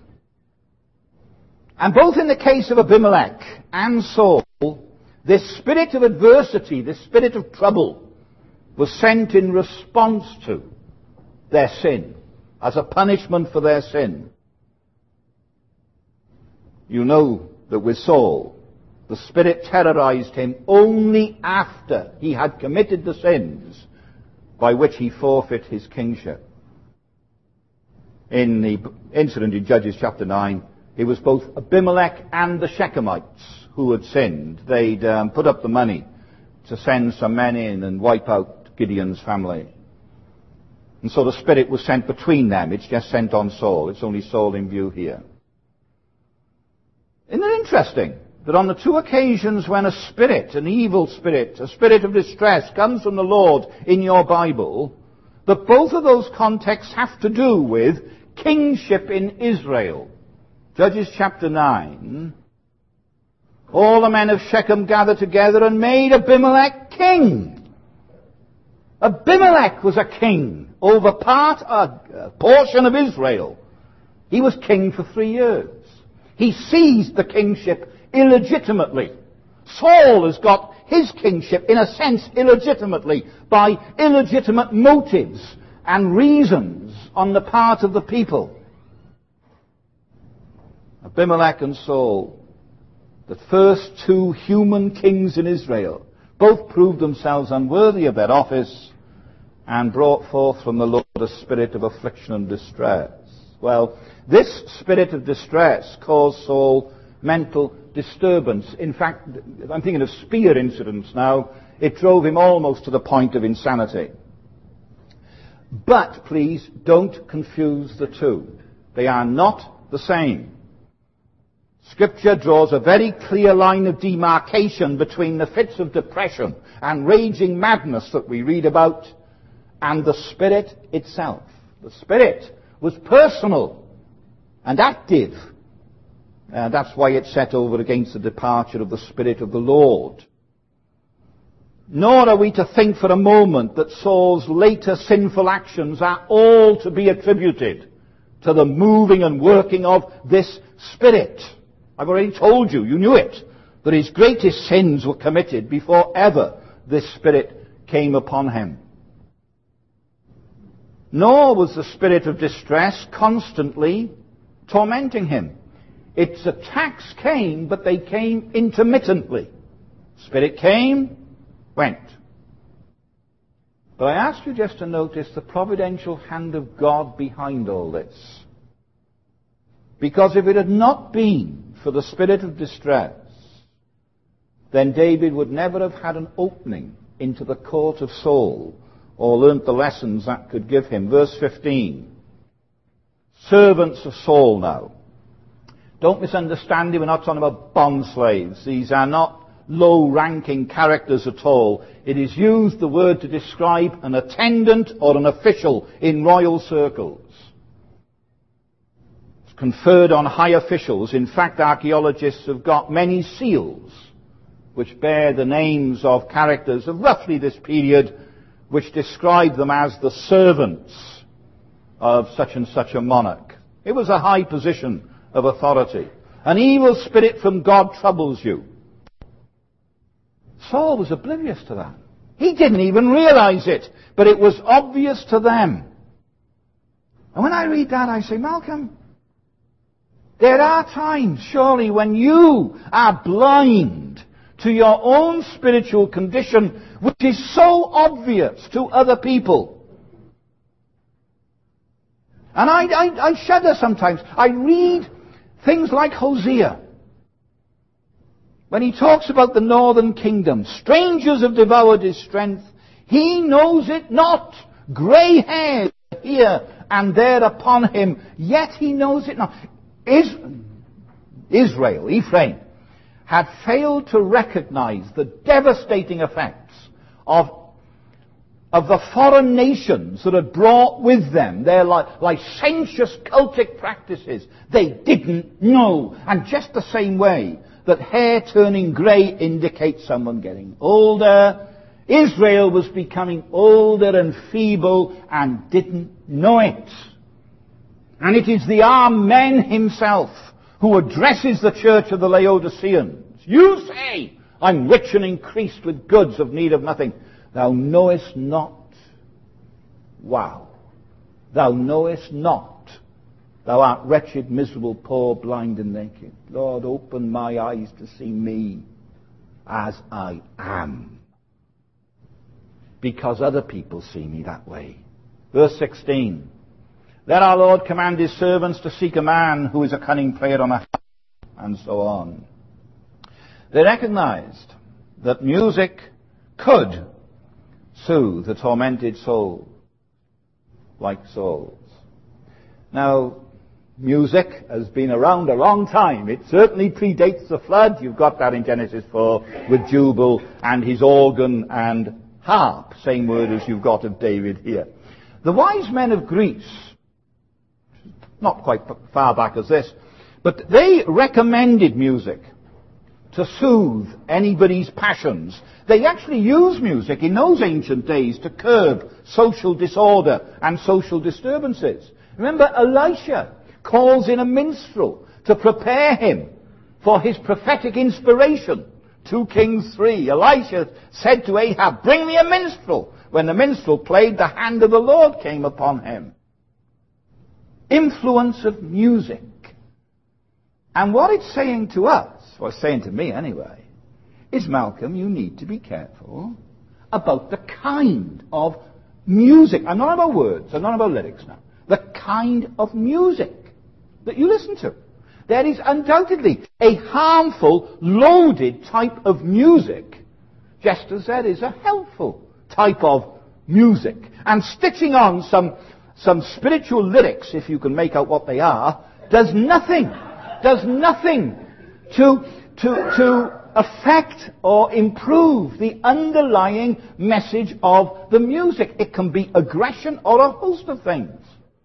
S1: And both in the case of Abimelech and Saul, this spirit of adversity, this spirit of trouble, was sent in response to their sin, as a punishment for their sin. You know that with Saul, the Spirit terrorized him only after he had committed the sins by which he forfeit his kingship. In the incident in Judges chapter nine, it was both Abimelech and the Shechemites who had sinned. They'd um, put up the money to send some men in and wipe out Gideon's family. And so the Spirit was sent between them. It's just sent on Saul. It's only Saul in view here. Isn't it interesting that on the two occasions when a spirit, an evil spirit, a spirit of distress comes from the Lord in your Bible, that both of those contexts have to do with kingship in Israel? Judges chapter nine, all the men of Shechem gathered together and made Abimelech king. Abimelech was a king over part, a portion of Israel. He was king for three years. He seized the kingship illegitimately. Saul has got his kingship, in a sense, illegitimately, by illegitimate motives and reasons on the part of the people. Abimelech and Saul, the first two human kings in Israel, both proved themselves unworthy of their office and brought forth from the Lord a spirit of affliction and distress. Well, this spirit of distress caused Saul mental disturbance. In fact, I'm thinking of spear incidents now. It drove him almost to the point of insanity. But please don't confuse the two. They are not the same. Scripture draws a very clear line of demarcation between the fits of depression and raging madness that we read about and the Spirit itself. The Spirit was personal and active. And that's why it's set over against the departure of the Spirit of the Lord. Nor are we to think for a moment that Saul's later sinful actions are all to be attributed to the moving and working of this Spirit. I've already told you, you knew it, that his greatest sins were committed before ever this Spirit came upon him. Nor was the spirit of distress constantly tormenting him. Its attacks came, but they came intermittently. Spirit came, went. But I ask you just to notice the providential hand of God behind all this. Because if it had not been for the spirit of distress, then David would never have had an opening into the court of Saul or learnt the lessons that could give him. Verse fifteen. Servants of Saul now. Don't misunderstand me, we're not talking about bond slaves. These are not low-ranking characters at all. It is used, the word, to describe an attendant or an official in royal circles. It's conferred on high officials. In fact, archaeologists have got many seals which bear the names of characters of roughly this period, which describe them as the servants of such and such a monarch. It was a high position of authority. An evil spirit from God troubles you. Saul was oblivious to that. He didn't even realize it, but it was obvious to them. And when I read that, I say, Malcolm, there are times, surely, when you are blind to your own spiritual condition, which is so obvious to other people. And I, I, I shudder sometimes. I read things like Hosea, when he talks about the northern kingdom. Strangers have devoured his strength. He knows it not. Grey hairs here and there upon him, yet he knows it not. Is, Israel, Ephraim, had failed to recognize the devastating effects of, of the foreign nations that had brought with them their licentious cultic practices. They didn't know. And just the same way that hair turning grey indicates someone getting older, Israel was becoming older and feeble and didn't know it. And it is the Amen himself who addresses the church of the Laodiceans. You say, I'm rich and increased with goods, of need of nothing. Thou knowest not. Wow. Thou knowest not. Thou art wretched, miserable, poor, blind and naked. Lord, open my eyes to see me as I am. Because other people see me that way. Verse sixteen. Then our Lord command his servants to seek a man who is a cunning player on a harp, and so on. They recognized that music could soothe a tormented soul, like Saul's. Now, music has been around a long time. It certainly predates the flood. You've got that in Genesis four with Jubal and his organ and harp. Same word as you've got of David here. The wise men of Greece, not quite far back as this, but they recommended music to soothe anybody's passions. They actually used music in those ancient days to curb social disorder and social disturbances. Remember, Elisha calls in a minstrel to prepare him for his prophetic inspiration. two Kings three. Elisha said to Ahab, bring me a minstrel. When the minstrel played, the hand of the Lord came upon him. Influence of music. And what it's saying to us, or saying to me anyway, is, Malcolm, you need to be careful about the kind of music. I'm not about words, I'm not about lyrics now. The kind of music that you listen to. There is undoubtedly a harmful, loaded type of music, just as there is a helpful type of music. And stitching on some, some spiritual lyrics, if you can make out what they are, does nothing, does nothing to, to, to affect or improve the underlying message of the music. It can be aggression or a host of things.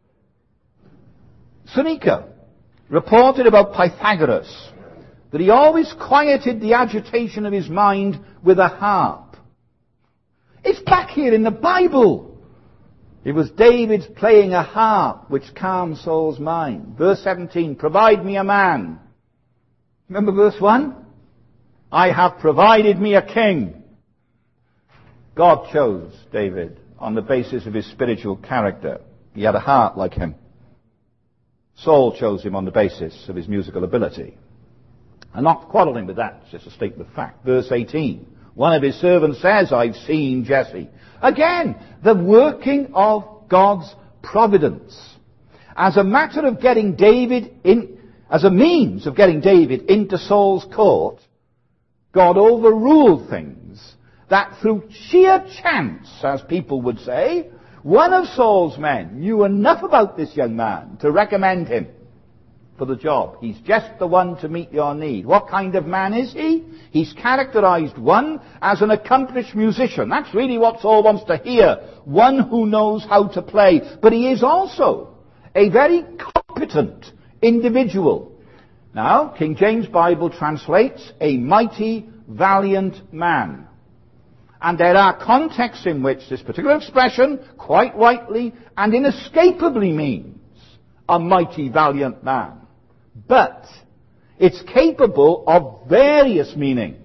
S1: Seneca reported about Pythagoras that he always quieted the agitation of his mind with a harp. It's back here in the Bible. It was David's playing a harp which calmed Saul's mind. Verse seventeen, provide me a man. Remember verse one? I have provided me a king. God chose David on the basis of his spiritual character. He had a heart like him. Saul chose him on the basis of his musical ability. I'm not quarreling with that, it's just a statement of fact. Verse eighteen, one of his servants says, I've seen Jesse. Again, the working of God's providence. As a matter of getting David in, as a means of getting David into Saul's court, God overruled things that through sheer chance, as people would say, one of Saul's men knew enough about this young man to recommend him for the job. He's just the one to meet your need. What kind of man is he? He's characterized, one, as an accomplished musician. That's really what Saul wants to hear. One who knows how to play. But he is also a very competent individual. Now, King James Bible translates a mighty, valiant man. And there are contexts in which this particular expression, quite rightly and inescapably, means a mighty, valiant man. But it's capable of various meanings.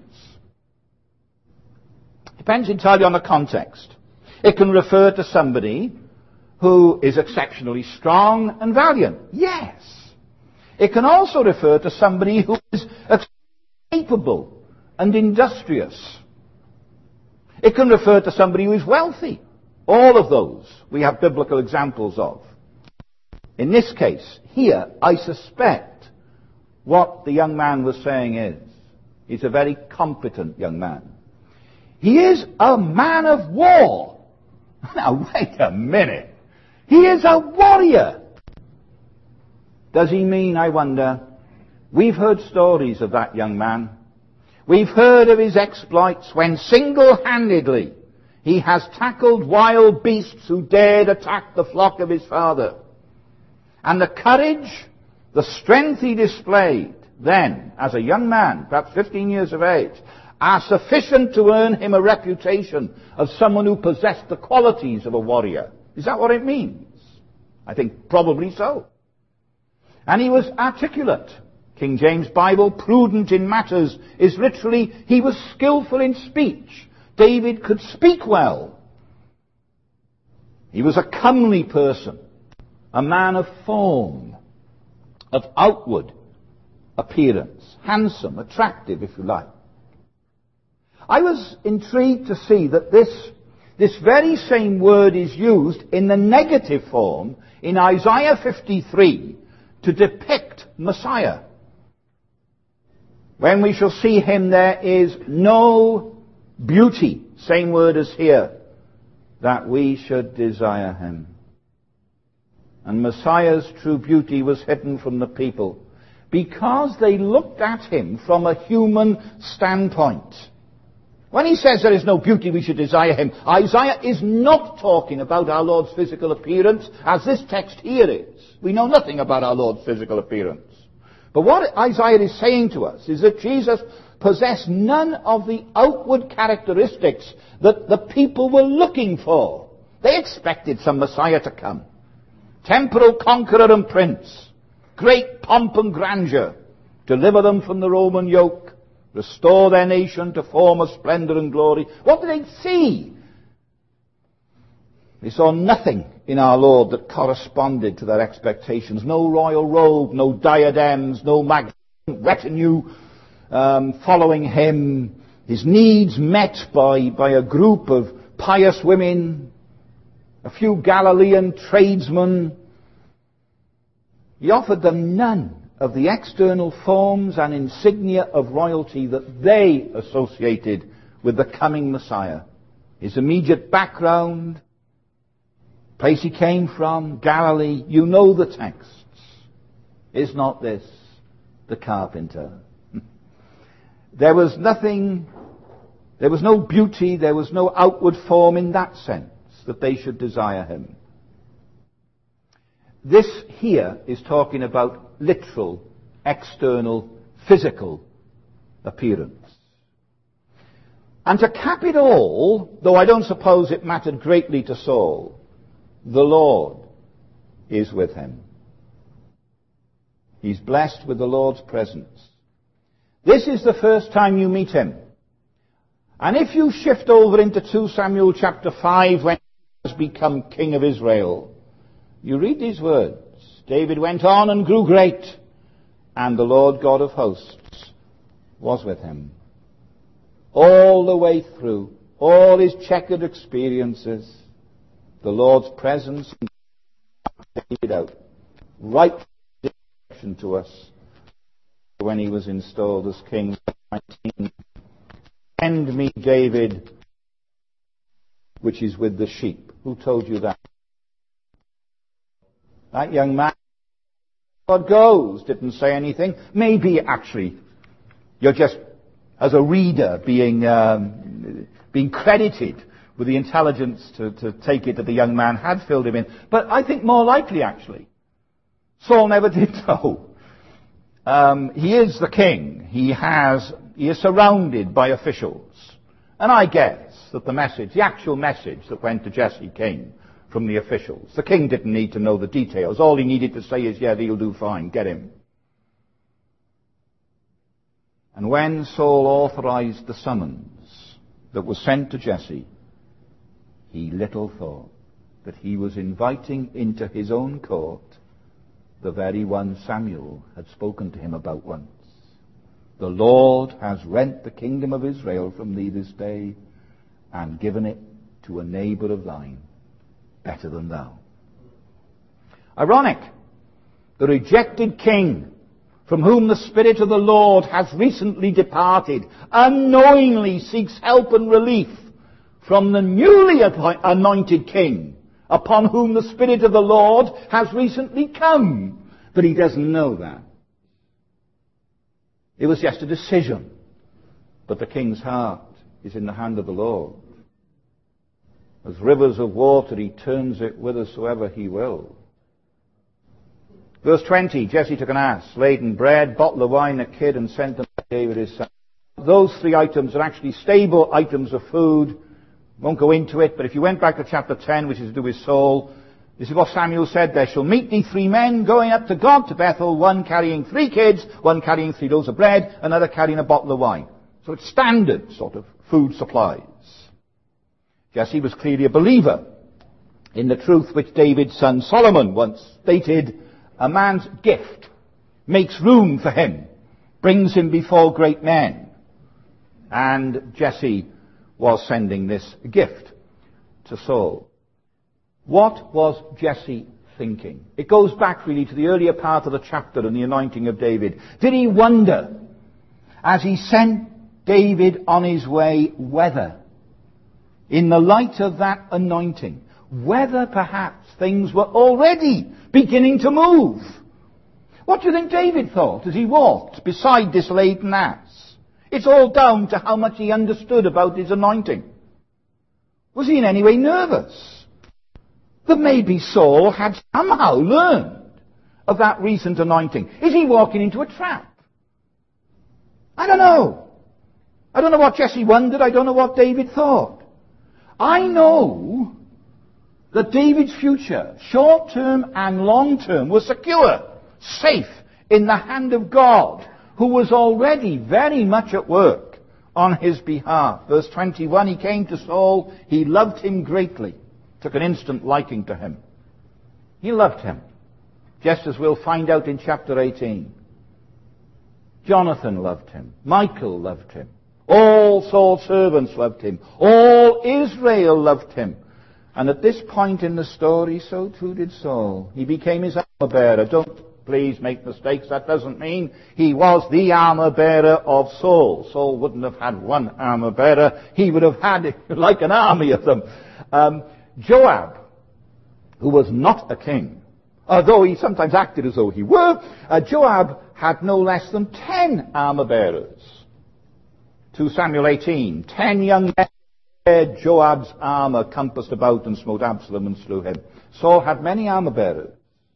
S1: Depends entirely on the context. It can refer to somebody who is exceptionally strong and valiant. Yes. It can also refer to somebody who is capable and industrious. It can refer to somebody who is wealthy. All of those we have biblical examples of. In this case, here, I suspect what the young man was saying is, he's a very competent young man. He is a man of war. Now, wait a minute. He is a warrior. Does he mean, I wonder, we've heard stories of that young man. We've heard of his exploits when single-handedly he has tackled wild beasts who dared attack the flock of his father. And the courage, the strength he displayed then as a young man, perhaps fifteen years of age, are sufficient to earn him a reputation of someone who possessed the qualities of a warrior. Is that what it means? I think probably so. And he was articulate. King James Bible, prudent in matters, is literally, he was skillful in speech. David could speak well. He was a comely person, a man of form, of outward appearance, handsome, attractive, if you like. I was intrigued to see that this, this very same word is used in the negative form in Isaiah fifty-three to depict Messiah. When we shall see him, there is no beauty, same word as here, that we should desire him. And Messiah's true beauty was hidden from the people because they looked at him from a human standpoint. When he says there is no beauty, we should desire him, Isaiah is not talking about our Lord's physical appearance, as this text here is. We know nothing about our Lord's physical appearance. But what Isaiah is saying to us is that Jesus possessed none of the outward characteristics that the people were looking for. They expected some Messiah to come. Temporal conqueror and prince. Great pomp and grandeur. Deliver them from the Roman yoke. Restore their nation to former splendor and glory. What did they see? They saw nothing in our Lord that corresponded to their expectations. No royal robe, no diadems, no magnificent retinue um, following him. His needs met by, by a group of pious women, a few Galilean tradesmen. He offered them none of the external forms and insignia of royalty that they associated with the coming Messiah. His immediate background, place he came from, Galilee, you know the texts. Is not this the carpenter? There was nothing, there was no beauty, there was no outward form in that sense that they should desire him. This here is talking about literal, external, physical appearance. And to cap it all, though I don't suppose it mattered greatly to Saul, the Lord is with him. He's blessed with the Lord's presence. This is the first time you meet him. And if you shift over into two Samuel chapter five, when he has become king of Israel, you read these words. David went on and grew great, and the Lord God of hosts was with him. All the way through, all his checkered experiences, the Lord's presence David out, right direction to us when he was installed as king. Send me David, which is with the sheep. Who told you that? That young man, God goes, didn't say anything. Maybe actually, you're just, as a reader, being um, being credited with the intelligence to, to take it that the young man had filled him in. But I think more likely, actually, Saul never did know. Um, he is the king. He has, he is surrounded by officials. And I guess that the message, the actual message that went to Jesse came from the officials. The king didn't need to know the details. All he needed to say is, yeah, he'll do fine, get him. And when Saul authorized the summons that was sent to Jesse, he little thought that he was inviting into his own court the very one Samuel had spoken to him about once. The Lord has rent the kingdom of Israel from thee this day and given it to a neighbor of thine, better than thou. Ironic. The rejected king, from whom the Spirit of the Lord has recently departed, unknowingly seeks help and relief from the newly anointed king, upon whom the Spirit of the Lord has recently come. But he doesn't know that. It was just a decision. But the king's heart is in the hand of the Lord. As rivers of water, he turns it whithersoever he will. Verse twenty, Jesse took an ass, laden bread, bottle of wine, a kid, and sent them to David his son. Those three items are actually stable items of food. Won't go into it, but if you went back to chapter ten, which is to do with Saul, this is what Samuel said: there shall meet thee three men going up to God to Bethel, one carrying three kids, one carrying three loaves of bread, another carrying a bottle of wine. So it's standard sort of food supplies. Jesse was clearly a believer in the truth which David's son Solomon once stated: a man's gift makes room for him, brings him before great men. And Jesse was sending this gift to Saul. What was Jesse thinking? It goes back really to the earlier part of the chapter and the anointing of David. Did he wonder, as he sent David on his way, whether, in the light of that anointing, whether perhaps things were already beginning to move? What do you think David thought as he walked beside this laden ass? It's all down to how much he understood about his anointing. Was he in any way nervous that maybe Saul had somehow learned of that recent anointing? Is he walking into a trap? I don't know. I don't know what Jesse wondered. I don't know what David thought. I know that David's future, short-term and long-term, was secure, safe in the hand of God, who was already very much at work on his behalf. Verse twenty-one, he came to Saul, he loved him greatly, took an instant liking to him. He loved him, just as we'll find out in chapter eighteen. Jonathan loved him. Michael loved him. All Saul's servants loved him. All Israel loved him. And at this point in the story, so too did Saul. He became his armor bearer. Don't please make mistakes. That doesn't mean he was the armor bearer of Saul. Saul wouldn't have had one armor bearer. He would have had like an army of them. Um, Joab, who was not a king, although he sometimes acted as though he were, uh, Joab had no less than ten armor bearers. Second Samuel eighteen, ten young men beared Joab's armor, compassed about and smote Absalom and slew him. Saul had many armor bearers.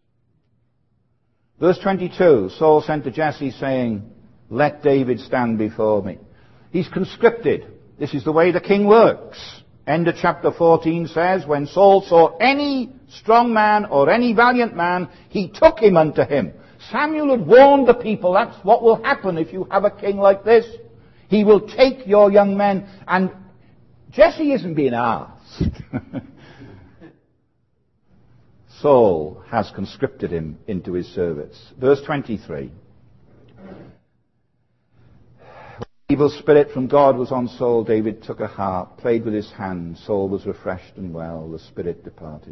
S1: Verse twenty-two, Saul sent to Jesse saying, let David stand before me. He's conscripted. This is the way the king works. End of chapter fourteen says, when Saul saw any strong man or any valiant man, he took him unto him. Samuel had warned the people, that's what will happen if you have a king like this. He will take your young men. And Jesse isn't being asked. Saul has conscripted him into his service. Verse twenty-three. When the evil spirit from God was on Saul, David took a harp, played with his hand. Saul was refreshed and well. The spirit departed.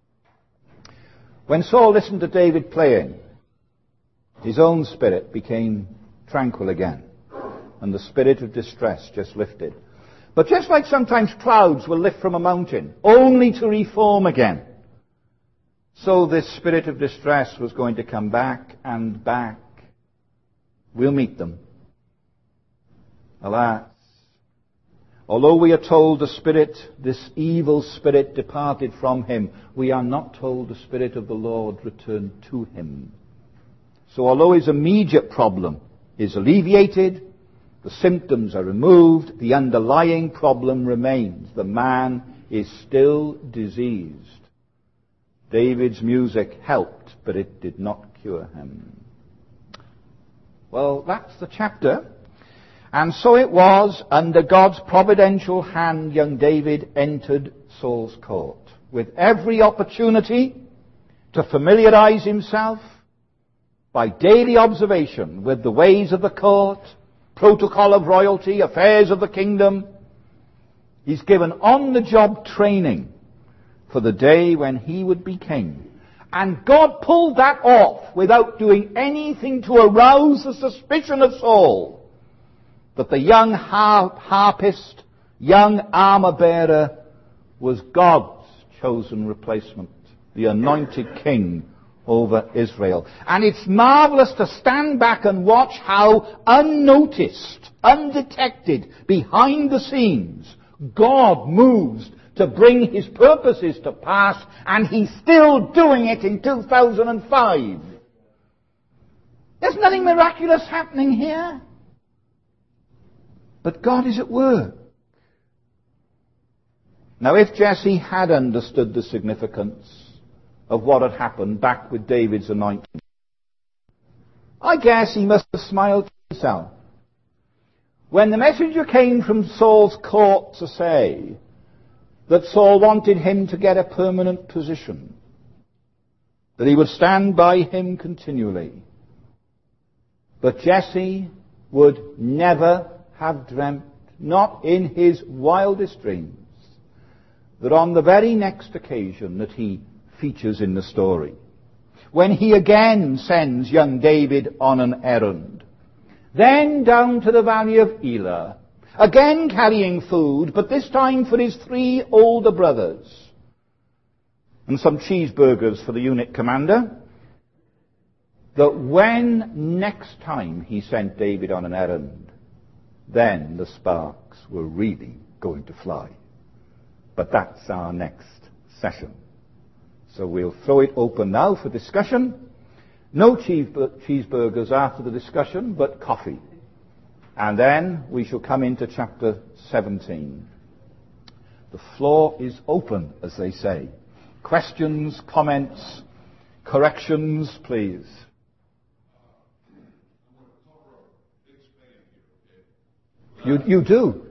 S1: When Saul listened to David playing, his own spirit became tranquil again, and the spirit of distress just lifted. But just like sometimes clouds will lift from a mountain, only to reform again, so this spirit of distress was going to come back and back. We'll meet them. Alas, although we are told the spirit, this evil spirit, departed from him, we are not told the spirit of the Lord returned to him. So although his immediate problem is alleviated, the symptoms are removed, the underlying problem remains. The man is still diseased. David's music helped, but it did not cure him. Well, that's the chapter. And so it was, under God's providential hand, young David entered Saul's court with every opportunity to familiarize himself by daily observation with the ways of the court, protocol of royalty, affairs of the kingdom. He's given on-the-job training for the day when he would be king. And God pulled that off without doing anything to arouse the suspicion of Saul that the young harp, harpist, young armor-bearer was God's chosen replacement, the anointed king over Israel. And it's marvelous to stand back and watch how unnoticed, undetected, behind the scenes, God moves to bring his purposes to pass, and he's still doing it in two thousand five. There's nothing miraculous happening here. But God is at work. Now, if Jesse had understood the significance of what had happened back with David's anointing, I guess he must have smiled to himself. When the messenger came from Saul's court to say that Saul wanted him to get a permanent position, that he would stand by him continually. But Jesse would never have dreamt, not in his wildest dreams, that on the very next occasion that he features in the story, when he again sends young David on an errand, then down to the valley of Elah, again carrying food, but this time for his three older brothers, and some cheeseburgers for the unit commander, that when next time he sent David on an errand, then the sparks were really going to fly. But that's our next session. So we'll throw it open now for discussion. No cheeseburgers after the discussion, but coffee. And then we shall come into chapter seventeen. The floor is open, as they say. Questions, comments, corrections, please. You, you do.